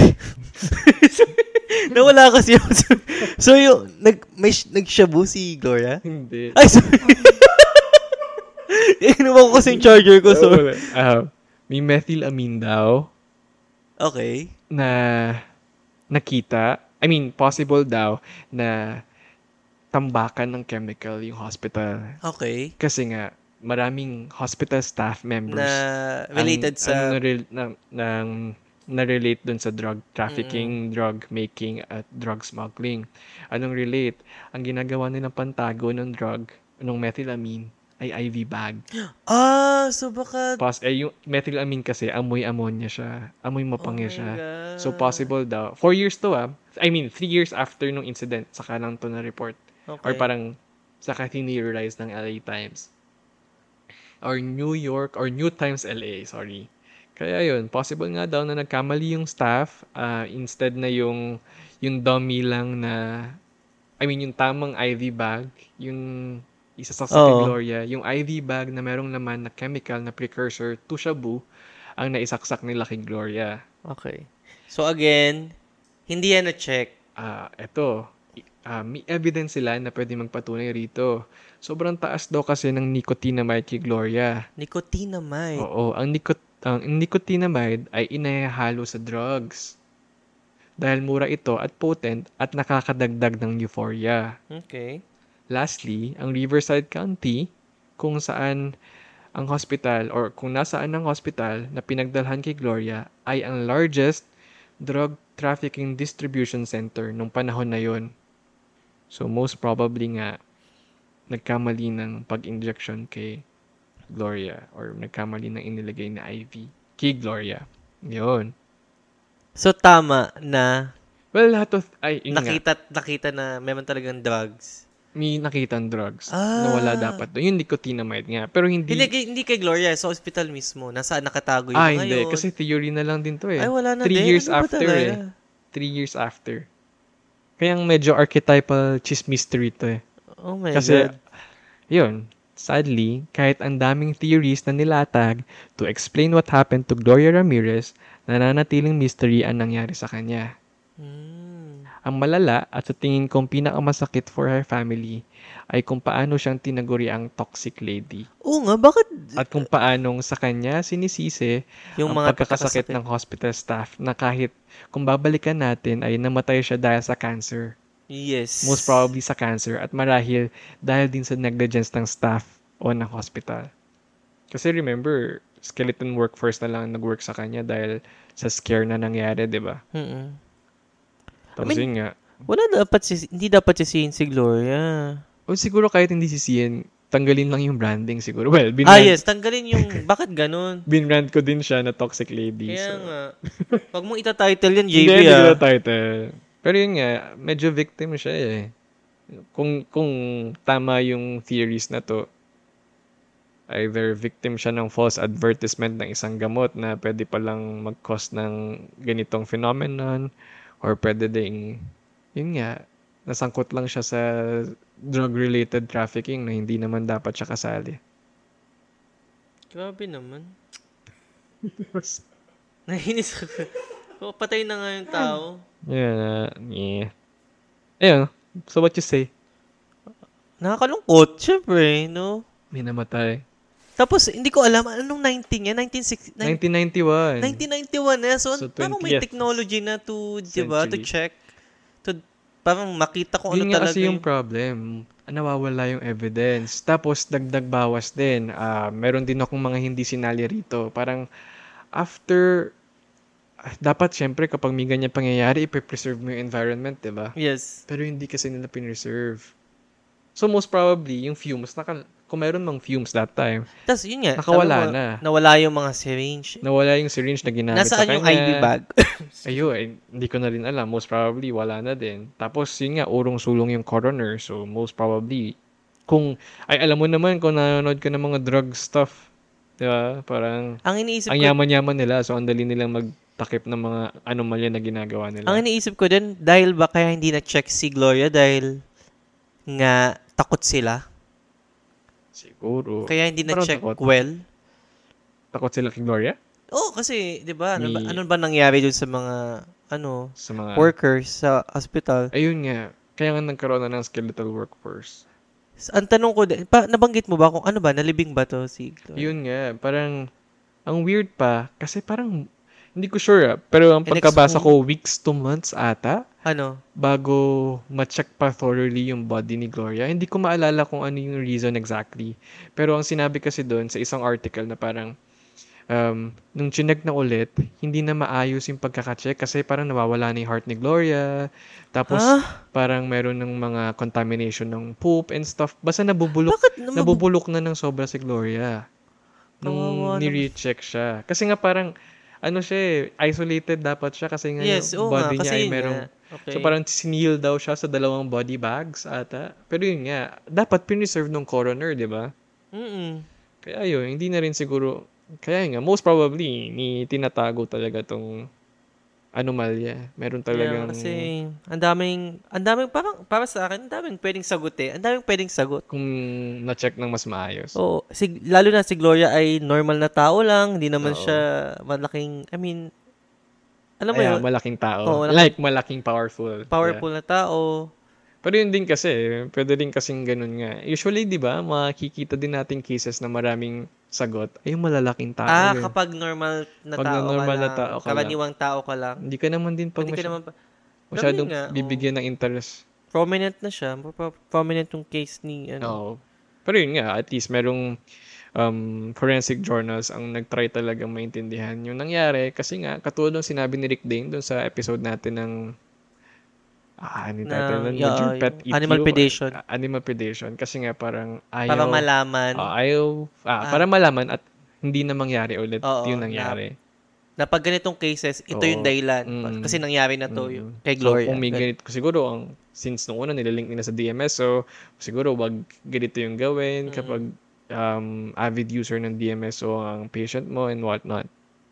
nawala kasi yung... So, yung... Nag, may, nag-shabu si Gloria? Hindi. Ay, sorry. Inuwa ko kasi yung charger ko, sorry. Uh, may methylamine daw Okay. na nakita. I mean, possible daw na tambakan ng chemical yung hospital. Okay. Kasi nga, maraming hospital staff members Na related ang, sa... ang narel- na, ng, na-relate dun sa drug trafficking, mm-hmm. drug making, at drug smuggling. Anong relate? Ang ginagawa nilang pantago ng drug, ng methylamine, ay I V bag. Ah, so baka... Pas, eh, yung methylamine kasi, amoy ammonia siya. Amoy mapangya Oh my siya. God. So, possible daw. Four years to ah. I mean, three years after nung incident, saka lang to na-report. Okay. Or parang, saka theorized ng L A Times. Or New York, or New Times L A, sorry. Kaya yun, possible nga daw na nagkamali yung staff, uh, instead na yung, yung dummy lang na, I mean, yung tamang I V bag, yung isa sa kay Gloria, yung I V bag na merong laman na chemical na precursor to shabu, ang naisaksak nila kay Gloria. Okay. So again, hindi yan na-check. Ah, uh, eto, uh, may evidence sila na pwede magpatunay rito. Sobrang taas daw kasi ng nicotinamide kay Gloria. Nicotinamide? Oo, ang, nicot ang nicotinamide ay inihahalo sa drugs. Dahil mura ito at potent at nakakadagdag ng euphoria. Okay. Lastly, ang Riverside County, kung saan ang hospital or kung nasaan ang hospital na pinagdalhan kay Gloria ay ang largest drug trafficking distribution center nung panahon na yon. So most probably nga nagkamali ng pag-injection kay Gloria or nagkamali ng inilagay na I V kay Gloria. Yun. So tama na well, lahat of ay nakita nga. nakita na meron talagang drugs. May nakitang drugs ah. na wala dapat doon. Yung nicotinamide nga. Pero hindi... Hindi, hindi kay Gloria. Sa hospital mismo. Nasaan nakatago yung ah, mga hindi. yun. Kasi theory na lang din to eh. Ay, wala na Three din. years ano after eh. Three years after. Kaya medyo archetypal chismystery to eh. Oh my Kasi, God. yun. Sadly, kahit ang daming theories na nilatag to explain what happened to Gloria Ramirez, nananatiling mystery ang nangyari sa kanya. Hmm. Ang malala at sa tingin kong pinakamasakit for her family ay kung paano siyang tinaguri ang toxic lady. Oo nga, bakit? At kung paanong sa kanya sinisisi yung ang mga pagkakasakit ng hospital staff na kahit kung babalikan natin ay namatay siya dahil sa cancer. Yes. Most probably sa cancer at marahil dahil din sa negligence ng staff o ng hospital. Kasi remember, skeleton workforce na lang nag-work sa kanya dahil sa scare na nangyari, di ba? Mm. Tapos I mean, yun nga. Wala dapat si, hindi dapat sisihin si Gloria. O siguro kahit hindi sisihin, tanggalin lang yung branding siguro. Well, Ah, binrand, yes. Tanggalin yung, bakit ganun? binrand ko din siya na toxic lady. Kaya So. nga. Pag mong itatitle yan, J B, Hindi, hindi ko ah. na title. Pero yun nga, medyo victim siya eh. Kung, kung tama yung theories na to, either victim siya ng false advertisement ng isang gamot na pwede palang mag-cause ng ganitong phenomenon, or pwede ding, yun nga, nasangkot lang siya sa drug-related trafficking na hindi naman dapat siya kasali. Grabe naman. Nahinis ako. Oh, patay na nga yung tao. Yeah, yeah. Ayun, so what you say? Nakakalungkot, syempre, no? May namatay. Tapos, hindi ko alam, anong nineteen yan? nineteen sixty, nineteen ninety-one. nineteen ninety-one na. So, So, parang may twentieth technology na to, di ba, to century. check. To, parang makita kung Yun ano nga talaga kasi yung problem. Nawawala yung evidence. Tapos, dagdag bawas din. Ah, meron din akong mga hindi sinali rito. Parang, after, ah, dapat syempre kapag may ganyan pangyayari, ipe-preserve mo yung environment, di ba? Yes. Pero hindi kasi nila pinreserve. So, most probably, yung fumes, naka, kung meron mang fumes that time, Tapos, yun nga. nakawala sabi mo, na. Nawala yung mga syringe. Nawala yung syringe na ginamit sa Nasaan yung kanya. I V bag? Ayun, eh, hindi ko na rin alam. Most probably, wala na din. Tapos, yun nga, urong-sulong yung coroner. So, most probably, kung, ay, alam mo naman, kung nanonood ka ng mga drug stuff, di ba? Parang, ang iniisip ang ko, yaman-yaman nila. So, ang dali nilang magtakip ng mga anomalya na ginagawa nila. ang iniisip ko din, dahil ba kaya hindi na-check si Gloria dahil nga takot sila? Siguro. Kaya hindi Parang na-check takot. well? Takot sila kay Gloria? Oo, oh, kasi, di ba, ano, ba, Ni- ano ba nangyari dun sa mga, ano, Sa mga... workers sa hospital? Ayun nga. Kaya nga nagkaroon na ng skeletal workforce. Ang tanong ko, din, pa, nabanggit mo ba kung ano ba, nalibing ba to si Gloria? Yun nga. Parang, ang weird pa, kasi parang, hindi ko sure ah, pero ang And pagkabasa exhume? ko, weeks to months ata, Ano? bago ma-check pa thoroughly yung body ni Gloria. Hindi ko maalala kung ano yung reason exactly. Pero ang sinabi kasi doon sa isang article na parang, um, nung chinek na ulit, hindi na maayos yung pagkakacheck kasi parang nawawala na yung heart ni Gloria. Tapos, Ah? parang meron ng mga contamination ng poop and stuff. Basta nabubulok, Bakit? naman- nabubulok na ng sobra si Gloria. Nung Kawawa naman. ni-recheck siya. Kasi nga parang, ano siya eh, isolated dapat siya kasi nga Yes, yung oo nga, body niya kasi ay yun merong, nga. Okay. so parang sinil daw siya sa dalawang body bags ata. Pero yun nga, dapat piniserve ng coroner, di ba? Mm-mm. Kaya yun, hindi na rin siguro, kaya nga, most probably, ni tinatago talaga tong anomalya. Meron Kaya talagang, kasi, ang daming, ang daming, parang, para sa akin, ang daming pwedeng sagot eh. Ang daming pwedeng sagot. kung na-check ng mas maayos. Oo, si, lalo na si Gloria ay normal na tao lang, hindi naman Oo. siya malaking, I mean, alam mo Ay, yun, malaking tao. Oo, malaking- like, malaking powerful. powerful Yeah. na tao. Pero yun din kasi, pwede din kasing ganun nga. Usually, di ba, makikita din natin cases na maraming sagot ay yung malalaking tao. Ah, eh. kapag normal na Pag tao normal ka na lang, tao ka lang. karaniwang tao ka lang, Hindi ka naman din pag hindi ka masy- naman, pa- masyadong Pero yun nga, oo. bibigyan ng interest. prominent na siya, pro- prominent yung case ni, ano, Oo. Pero yun nga, at least merong um, forensic journals ang nagtry talagang maintindihan yung nangyari. Kasi nga, katulad ng sinabi ni Rick Dane dun sa episode natin ng ah, ano yung Na- title nun? yeah, Would your pet yung eat Animal you? Predation. Ah, Animal Predation. Kasi nga parang ayaw, para malaman ah, ayaw, ah, Ah. para malaman at hindi na mangyari ulit Oo, yung na- nangyari. na pag ganitong cases, ito Oo. yung dahilan. Mm. Kasi nangyari na to Mm. yung kay Gloria. So, kung may Gan- ganito, siguro, ang, since nung una nililink nila sa D M S, so, siguro, wag ganito yung gawin kapag um, avid user ng D M S o ang patient mo and whatnot.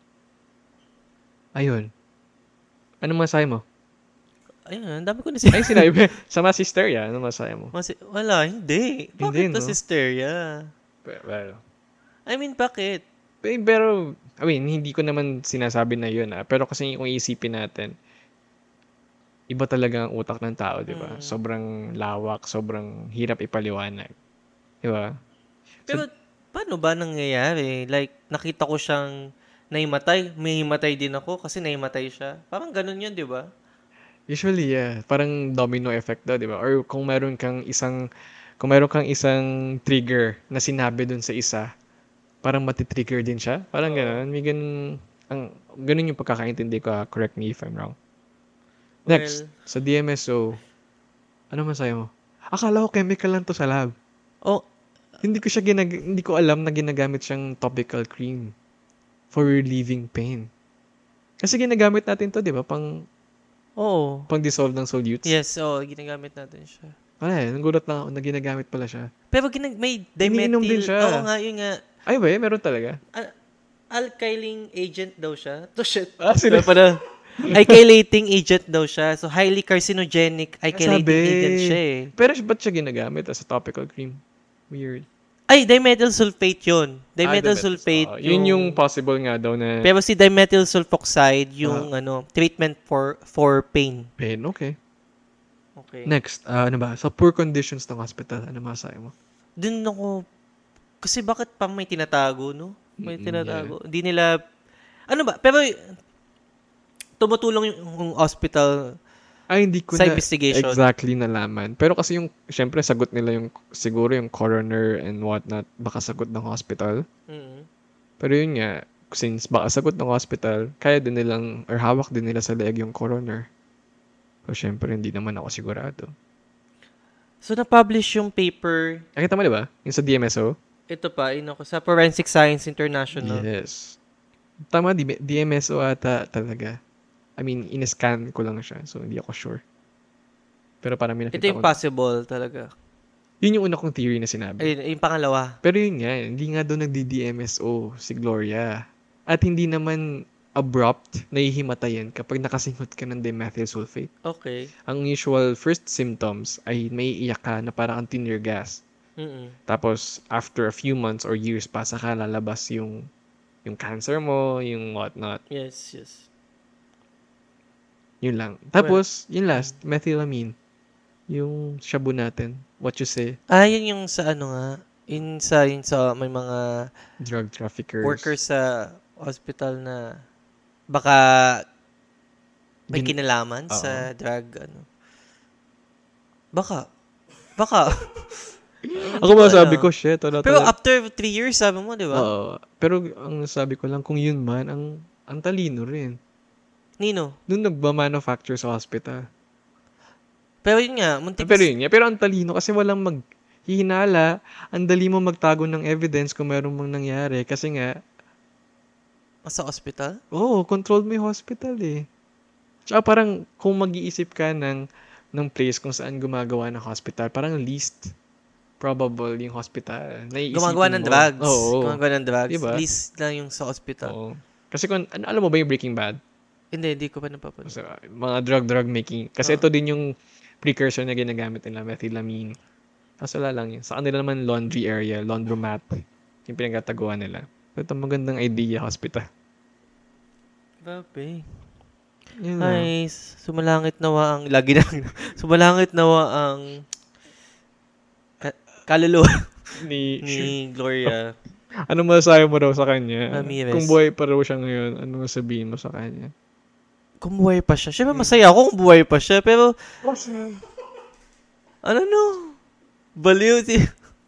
Ayun. Ano masahe mo? Ayun, ang dami ko na siya. Ay, sinabi. Sa mass hysteria, ano masahe mo? Masi- wala, hindi. Bakit Hindi, to no? hysteria? Pero, pero, I mean, bakit? eh, pero, I mean, hindi ko naman sinasabi na yun, ah. Pero kasi kung isipin natin, iba talaga ang utak ng tao, di ba? Mm. Sobrang lawak, sobrang hirap ipaliwanag. Di ba? Pero, paano ba nangyayari? Like, nakita ko siyang naimatay. May himatay din ako kasi naimatay siya. Parang ganun yun, di ba? Usually, yeah. Parang domino effect daw, di ba? Or kung meron kang isang, kung meron kang isang trigger na sinabi dun sa isa, parang matitrigger din siya. Parang Oo. gano'n. May ganun. Ang, ganun yung pagkakaintindi ko, ah. Correct me if I'm wrong. Next, Well, sa D M S O, ano masaya mo? Akala ko chemical lang to sa lab. oh, Hindi ko siya ginag- hindi ko alam na ginagamit siyang topical cream for relieving pain. Kasi ginagamit natin to, di ba? Pang, oo. pang dissolve ng solutes. Yes, oo, ginagamit natin siya. Wala eh, nagulat lang ako na ginagamit pala siya. Pero ginag may Iniinom din dimethyl, siya. oo nga, yun nga. Ay ba eh, meron talaga. Al- alkyling agent daw siya. To shit. Ah, sila Para alkylating agent daw siya. So, highly carcinogenic alkylating Sabi. agent siya eh. Pero ba't siya ginagamit as a topical cream? Weird. Ay, dimethyl sulfate yun. Dimethyl Ah, sulfate. Oo, yun yung possible nga daw na Pero si dimethyl sulfoxide, yung ano, treatment for for pain. pain. Okay. Okay. Next, ah, ano ba? Sa poor conditions ng hospital, ano masahe mo? Dun ako, kasi bakit pa may tinatago, no? May Mm, tinatago. Hindi nila, ano ba? Pero, tumutulong yung hospital Ay, hindi ko sa na investigation. exactly nalaman. Pero kasi yung, syempre, sagot nila yung, siguro yung coroner and whatnot, baka sagot ng hospital. Mm. Pero yun nga, since baka sagot ng hospital, kaya din nilang, or hawak din nila sa leeg yung coroner. So, syempre, hindi naman ako sigurado. So, na-publish yung paper, Nakita mo, di ba? Yung sa D M S O? ito pa, yun ako, sa Forensic Science International. Yes. Tama, D- DMSO ata talaga. I mean, in-scan ko lang siya. So, hindi ako sure. Pero parang may Ito nakita yung ko. possible talaga. Yun yung una kong theory na sinabi. Ayun, yung pangalawa. Pero yun nga, hindi nga doon nagdi-D M S O si Gloria. At hindi naman abrupt na hihimatayan kapag nakasinghot ka ng dimethyl sulfate. Okay. Ang usual first symptoms ay may iyak ka na parang ang tear gas. Mm-mm. Tapos, after a few months or years pa, saka lalabas yung yung cancer mo, yung whatnot. Yes, yes. Yun lang. Tapos, yun last, methylamine. Yung shabu natin. What you say? Ah, yun yung sa ano nga, yun sa, yun sa may mga Drug traffickers. workers sa hospital na baka may Gin- kinalaman Oo. sa drug, ano. Baka. Baka. Ako masabi ko, shit. Wala Pero talaga. after three years, sabi mo, di ba? Oo. Pero ang sabi ko lang, kung yun man, ang, ang talino rin. Nino. Nung nagba-manufacture sa hospital. Pero yun nga, muntik. Pero yun, nga, pero ang talino kasi walang maghihinala. Ang dali mo magtago ng evidence kung meron mang nangyari. Kasi nga, Sa hospital? oo, oh, controlled mo yung hospital eh. Tsaka parang kung mag-iisip ka ng, ng place kung saan gumagawa ng hospital, parang least probable yung hospital. Naiisipin Gumagawa ng mo. drugs. Oo. Gumagawa ng drugs. Diba? Least lang yung sa hospital. Oo. Kasi kung, ano, alam mo ba yung Breaking Bad? Hindi, hindi ko pa napapanood. So, mga drug-drug making. Kasi Oo. ito din yung precursor na ginagamit nila, methylamine. Kaso wala lang yun. Sa kanila naman laundry area, laundromat, yung pinagtataguan nila. Ito magandang idea, hospital. Grabe. Yun lang. Ay, sumalangit nawa ang, lagi na, sumalangit nawa ang ka- kaluluwa Ni, ni Gloria. ano masasabi mo raw sa kanya? Ramirez. Kung buhay pa raw siya ngayon, ano sabihin mo sa kanya? Kung buhay pa siya. Siyempre masaya ako kung buhay pa siya. Pero, ano no? Baliw si...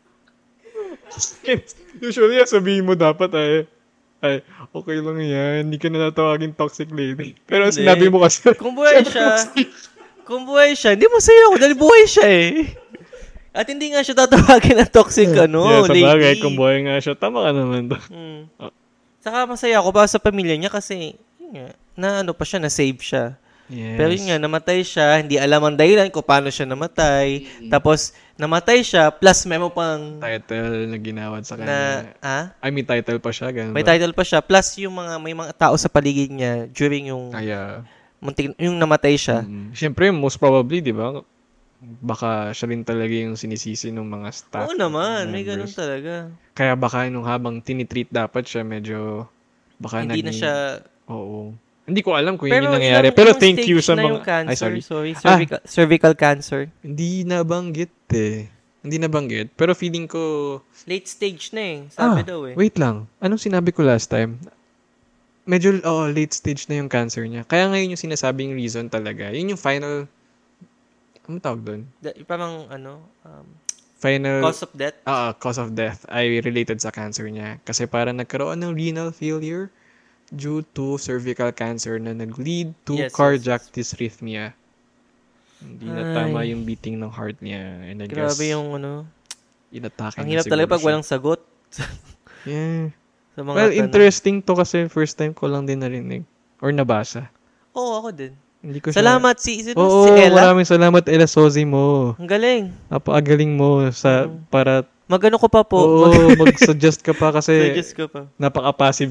Usually, sabihin mo dapat ay, ay, okay lang yan, hindi ka na natawagin toxic lady. Pero Hindi. sinabi mo kasi, Kung buhay siya, kung buhay siya, hindi masaya ako dahil buhay siya eh. At hindi nga siya tatawagin ng toxic ano, yeah, sa lady. bagay, kung buhay nga siya, tama ka naman to. Hmm. Oh. Saka masaya ako para sa pamilya niya kasi, yun nga, na ano pa siya, na-save siya. Yes. Pero yun nga, namatay siya, hindi alam ang dahilan kung paano siya namatay. Tapos, namatay siya, plus may mo pang Title na ginawad sa na, kanya. ah? I mean, title pa siya, ganun May ba? title pa siya, plus yung mga, may mga tao sa paligid niya during yung, Kaya, muntik, yung namatay siya. mm, syempre, most probably, di ba? Baka siya rin talaga yung sinisisi ng mga staff. Oo naman, may members. ganun talaga. Kaya baka nung habang tinitreat dapat siya, medyo, baka Hindi na naging- siya, Oo. Hindi ko alam kung yun pero yung nangyari. ilang- Pero ilang thank you stage sa na mga... yung cancer, Ay, sorry. sorry, cervical, cervical cancer. Hindi nabanggit eh. Hindi nabanggit. Pero feeling ko... Late stage na eh, sabi Ah, daw eh. Wait lang. Anong sinabi ko last time? Medyo, oh, late stage na yung cancer niya. Kaya ngayon yung sinasabing reason talaga. Yun yung final... Ano tawag doon? Da- parang ano, um, Final... cause of death. Ah, ah, cause of death ay related sa cancer niya. Kasi parang nagkaroon ng renal failure due to cervical cancer na nag-lead to Yes, yes, cardiac dysrhythmia. Hindi na Ay. tama yung beating ng heart niya. And I guess, Grabe yung ano. inatake Ang na hirap siguro talaga pag siya. walang sagot. Yeah. Sa mga Well, tanong. interesting to kasi first time ko lang din narinig. Or nabasa. Oo, ako din. Hindi ko siya- Salamat si, si, Oo, si Ella. maraming salamat Ella Sozi mo. Ang galing. Napakagaling mo sa Mm. para Magano ko pa po. oo, mag-suggest ka pa kasi Suggest ko pa. napaka-passive.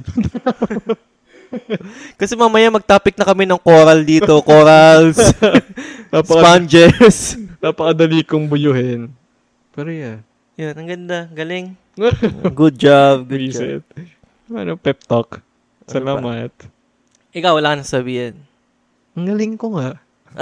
Kasi mamaya mag-topic na kami ng coral dito. Corals, Napaka, sponges. napakadali kong buyuhin. Pero yeah. Yan, ang ganda. Galing. Good job. Good job. Reset. Ano, pep talk. Ano Salamat. Ikaw, wala ka na sabihin. Ang galing ko nga.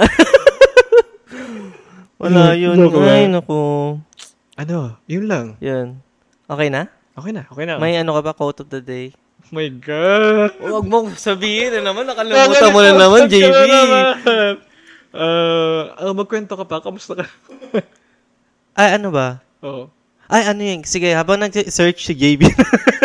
Wala yun. Joke Ay, lang. naku. Ano, yun lang. Yan. Okay na? Okay na, okay na. May ano ka ba? Quote of the day? Oh my God. Huwag mong sabihin na naman. Nakalimutan mo na naman, J B. Uh, uh, magkwento ka pa. Kamusta ka? Ay, ano ba? Oo. Ay, ano yun? Sige, habang nag-search si J B.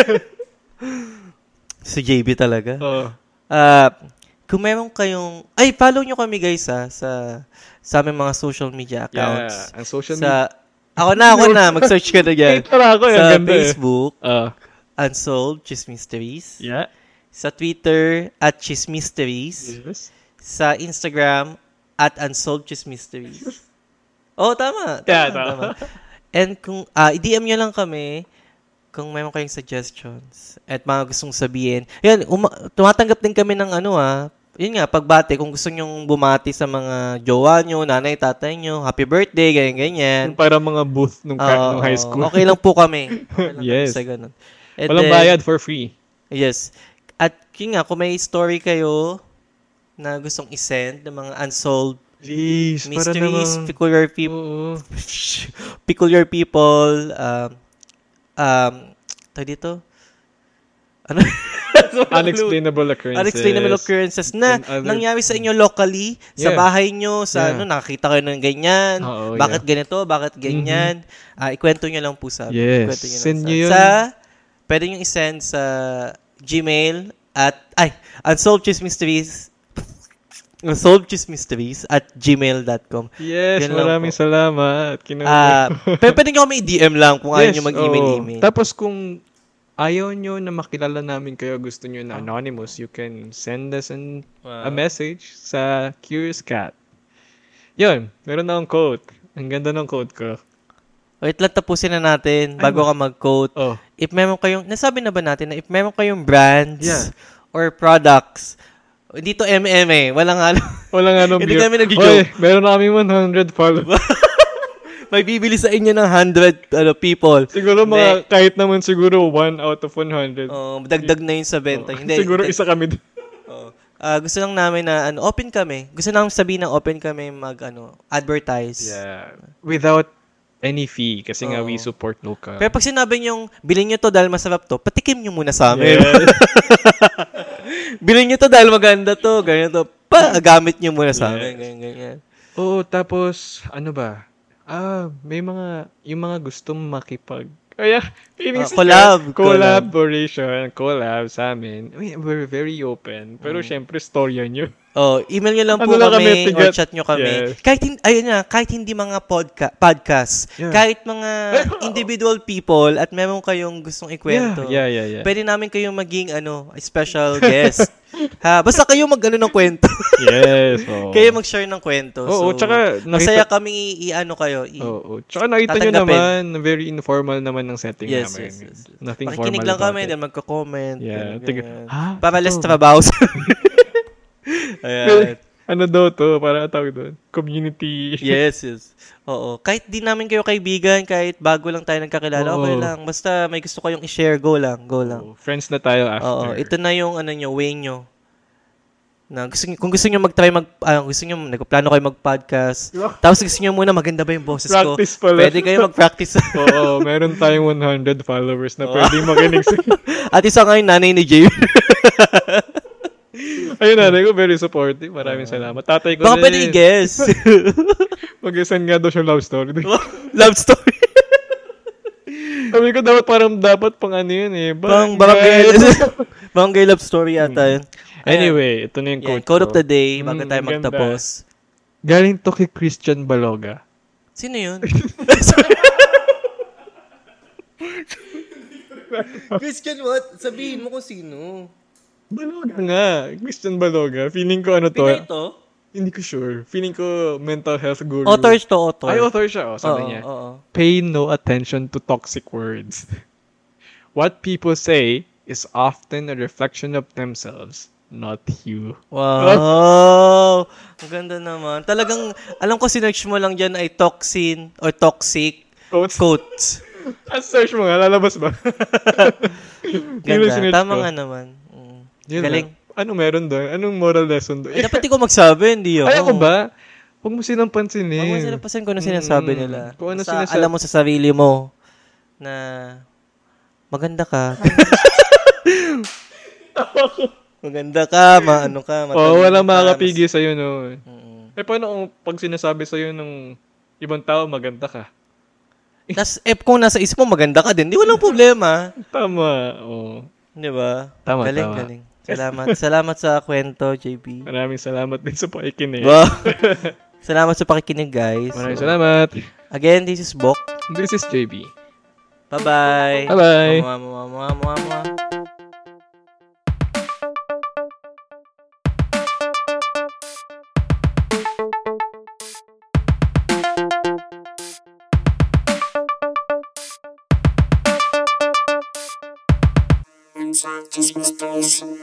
si J B talaga. Oo. Ah, kung meron kayong... Ay, follow nyo kami guys ha, sa sa aming mga social media accounts. Yeah, ang social media. Sa... Ako na, ako na. Mag-search ka na dyan. Tara ako, yung Sa ganda eh. Facebook, Ah. Unsolved Chismisteries. Yeah. Sa Twitter, at Chismisteries. Yes. Sa Instagram, at Unsolved Chismisteries. Oh, tama. Tama, Yeah, tama. tama. And kung, ah, i-D M nyo lang kami kung mayroon kayong suggestions at mga gustong sabihin. Yan, uma- tumatanggap din kami ng ano ah, yun nga, pagbati, kung gusto nyong bumati sa mga jowa nyo, nanay, tatay nyo, happy birthday, ganyan-ganyan. Yung parang mga booth nung, ka- Oo, nung high school. Okay lang po kami. Okay lang Yes. kami sa ganun. And Walang then- bayad for free. Yes. At yun nga, kung may story kayo na gustong isend ng mga unsolved Please, para mysteries, namang... peculiar people, Oo. peculiar people, um, um, tawag dito? Ano? Unexplainable occurrences. Unexplainable occurrences na And other- nangyari sa inyo locally, sa Yeah. bahay nyo, sa Yeah. ano, nakakita kayo ng ganyan, Oo, bakit ganito, bakit ganyan, ah, ikwento nyo lang po sa amin. Yes. Ikwento nyo lang Send sa, nyo yun. sa, pwede nyo isend sa Gmail at, ay, unsolvedchismysteries, unsolvedchismysteries at gmail dot com. Yes, Yun lang maraming po. salamat. Kinu- Ah, pero pwede nyo kami i-D M lang kung ayaw Yes, nyo mag-email, oo. email. Tapos kung ayaw nyo na makilala namin kayo, gusto nyo na anonymous, you can send us an, a message sa Curious Cat. Yun, meron na akong quote. Ang ganda ng quote ko. Wait lang, tapusin na natin bago ka mag-quote. Oh, If meron kayong, nasabi na ba natin na if meron kayong brands Yeah. or products, dito M M eh, walang ano, wala nga nung Hindi view- kami nag-joke. Oy, meron na kami one hundred followers. may bibili sa inyo ng one hundred ano, people. Siguro mga, kahit naman siguro one out of one hundred. Oh, dagdag na yun sa benta. Oh, Hindi, siguro hindi. isa kami doon. Oh. Ah, gusto lang namin na ano, open kami. Gusto namin sabihin na open kami mag ano, advertise. Yeah. Without any fee. Kasi nga Oo. we support local. Pero pag sinabi nyo, bilhin nyo to dahil masarap to, patikim nyo muna sa amin. Yes. bilhin nyo to dahil maganda to, ganyan to. Pa, gamit nyo muna sa amin. Yes. Ganyan, ganyan. Oo, tapos, ano ba? Ah, may mga, yung mga gustong makipag, kaya, feeling Ah, collab, collaboration, collab sa amin. I mean, we're very open. Pero syempre, storya nyo. Oh, email nyo lang po Ano lang kami, kami, or tigat- chat nyo kami. Yes. Kahit hindi, ayun na, kahit hindi mga podca- podcast, Yeah. kahit mga individual people at meron kayong gustong ikwento. Yeah, yeah, yeah. yeah. Pwede namin kayong maging ano, special guest. ha, basta kayo mag-ano ng kwento. yes, oo. kayo mag-share ng kwento. Oo, so, tsaka, masaya nakita- kami i-ano kayo. I- Oo. Tsaka nakita nyo Tatanggapin. naman, very informal naman ng setting Yes, namin. yes, yes, yes. Nothing Makikinig formal lang about kami, it. then magko-comment. Yeah. ganyan, Tiga, ganyan. ha? Para less Ito. trabaho. sa- Ayan. Ano daw to? Para tawag doon? Community. Yes, yes. Oo. Kahit di namin kayo kaibigan, kahit bago lang tayo nagkakilala, Oo. okay lang. Basta may gusto kayong i-share, go lang, go lang. Oo, friends na tayo after. Oo, ito na yung ano nyo, way nyo. Na gusto nyo, kung gusto nyo mag-try mag, ah, gusto nyo, nagplano kayo mag-podcast, tapos gusto nyo muna maganda ba yung boses ko, Practice pala. pwede kayo mag-practice. Oo, meron tayong one hundred followers na pwedeng makinig sa... At isa ngayon, nanay ni Jay. Ayun, nanay ko, very supportive. Maraming salamat. Tatay ko Baka din. pwede i-guess. Mag-send nga daw siya love story. Love story. Sabi ko, dapat parang dapat pang ano yun eh. Pang Barangay. barangay. Mga gay love story yata yun. Ayan. Anyway, ito na yung Yan, quote quote ko. of the day, bago Mm, tayo ganda. magtapos. Galing to kay Christian Baloga. Sino yun? Christian what? Sabihin mo kung sino. Baloga nga. Christian Baloga. Feeling ko ano to. Pinay to? Hindi ko sure. Feeling ko mental health guru. Author to author. Ay, author siya. Oh, sabi Oo, niya. oo. Pay no attention to toxic words. What people say is often a reflection of themselves, not you. Wow! Ang ganda naman. Talagang, alam ko sinearch mo lang dyan ay toxin or toxic Quotes. quotes. Ah, search mo nga. Lalabas ba? Yun yung Ganda. sinearch Tama ko. nga naman. Mm. Yun Galing. lang. Ano meron doon? Anong moral lesson doon? Eh, dapat ikaw magsabi, hindi ako. Ay, ako ba? Huwag mo silang pansinin. Huwag mo sinapasin kung ano sinasabi Mm. nila. Kung ano Basta sinasabi. alam mo sa sarili mo na maganda ka. Maganda ka, maano ka, Oo, oh, walang ka, makakapigil sa'yo, no? mas- Mm. Eh, paano kung pag sinasabi sa'yo ng ibang tao, maganda ka? Tas, eh, kung nasa isip mo, maganda ka din, di walang problema. Tama, oo. Di ba? Tama, galing, tama. galing. Salamat. Salamat sa kwento, J B. Maraming salamat din sa pakikinig. Wow. Salamat sa pakikinig, guys. Maraming salamat. Again, this is Bok. This is J B. Bye-bye. Bye-bye. Mwah, mwah, mwah, mwah, mwah. Inside this mysterious